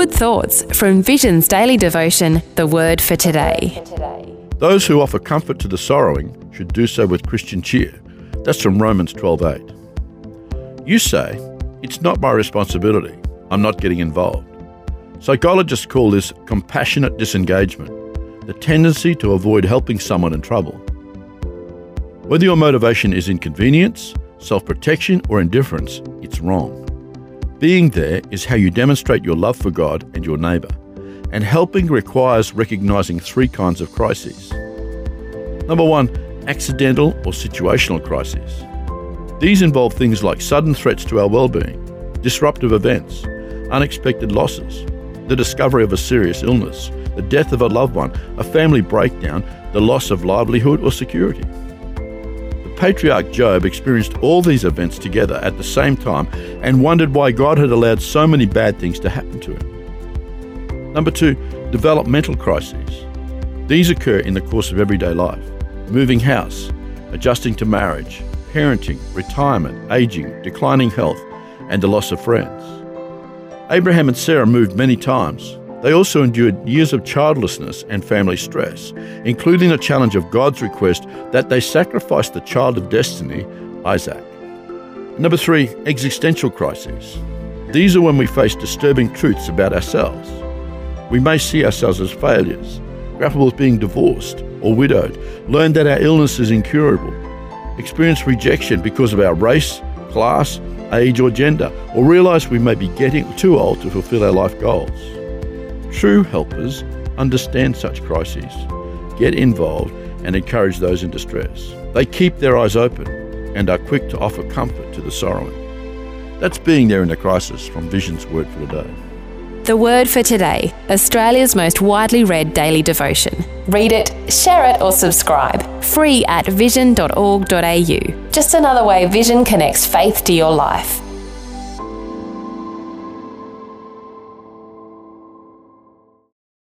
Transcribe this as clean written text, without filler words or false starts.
good thoughts from Vision's daily devotion, The Word for Today. Those who offer comfort to the sorrowing should do so with Christian cheer. That's from Romans 12:8. You say, it's not my responsibility. I'm not getting involved. Psychologists call this compassionate disengagement, the tendency to avoid helping someone in trouble. Whether your motivation is inconvenience, self-protection, or indifference, it's wrong. Being there is how you demonstrate your love for God and your neighbour, and helping requires recognising three kinds of crises. Number one, accidental or situational crises. These involve things like sudden threats to our well-being, disruptive events, unexpected losses, the discovery of a serious illness, the death of a loved one, a family breakdown, the loss of livelihood or security. The patriarch Job experienced all these events together at the same time and wondered why God had allowed so many bad things to happen to him. Number two, developmental crises. These occur in the course of everyday life: moving house, adjusting to marriage, parenting, retirement, aging, declining health, and the loss of friends. Abraham and Sarah moved many times. They also endured years of childlessness and family stress, including the challenge of God's request that they sacrifice the child of destiny, Isaac. Number three, existential crises. These are when we face disturbing truths about ourselves. We may see ourselves as failures, grapple with being divorced or widowed, learn that our illness is incurable, experience rejection because of our race, class, age or gender, or realize we may be getting too old to fulfill our life goals. True helpers understand such crises, get involved, and encourage those in distress. They keep their eyes open and are quick to offer comfort to the sorrowing. That's being there in the crisis from Vision's Word for the Day. The Word for Today, Australia's most widely read daily devotion. Read it, share it or subscribe. Free at vision.org.au. Just another way Vision connects faith to your life.